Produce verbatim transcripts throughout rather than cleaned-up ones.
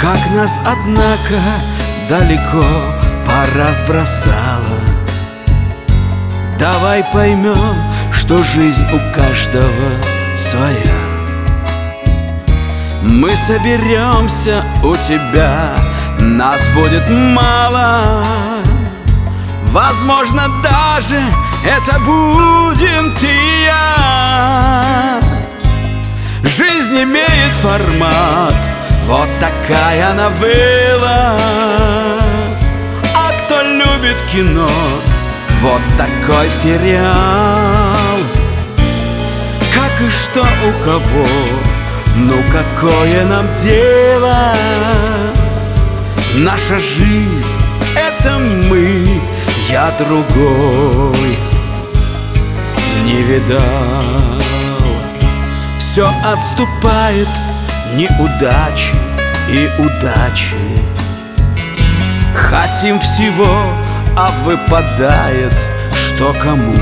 Как нас, однако, далеко поразбросало. Давай поймем, что жизнь у каждого своя. Мы соберемся у тебя, нас будет мало. Возможно, даже это будем ты и я. Жизнь имеет формат, вот такая новелла. А кто любит кино, вот такой сериал. Как и что у кого, ну какое нам дело? Наша жизнь — это мы, я другой не видал. Все отступает, неудачи и удачи. Хотим всего, а выпадает что кому.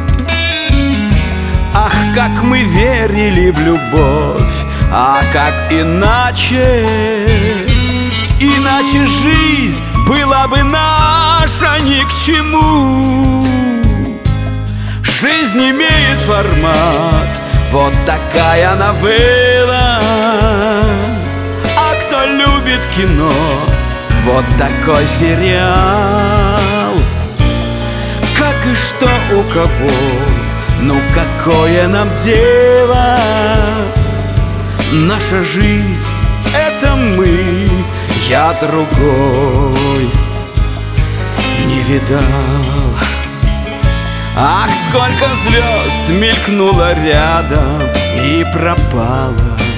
Ах, как мы верили в любовь, а как иначе? Иначе жизнь была бы наша ни к чему. Жизнь имеет формат, вот такая новелла. А кто любит кино, вот такой сериал. Как и что у кого, ну какое нам дело? Наша жизнь — это мы, я другой не видал. Ах, сколько звезд мелькнуло рядом и пропало.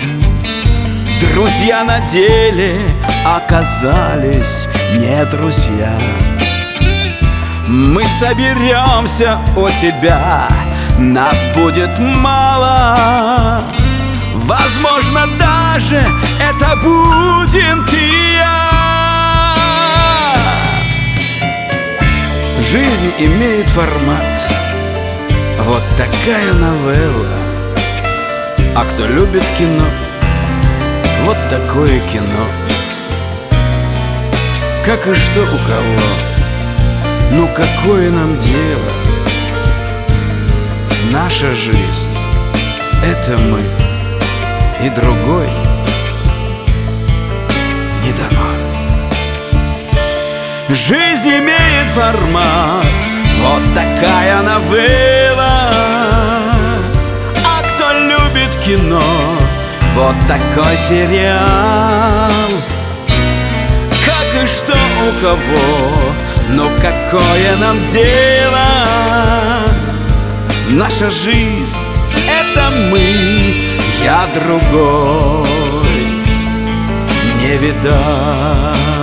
Друзья на деле оказались не друзья. Мы соберемся у тебя, нас будет мало. Возможно, даже это будем ты и я. Жизнь имеет формат, вот такая новелла. А кто любит кино, вот такое кино. Как и что у кого, ну какое нам дело? Наша жизнь — это мы, и другой не дано. Жизнь имеет формат, вот такая новелла. А кто любит кино, вот такой сериал. Как и что у кого, ну какое нам дело? Наша жизнь — это мы, я другой не видал.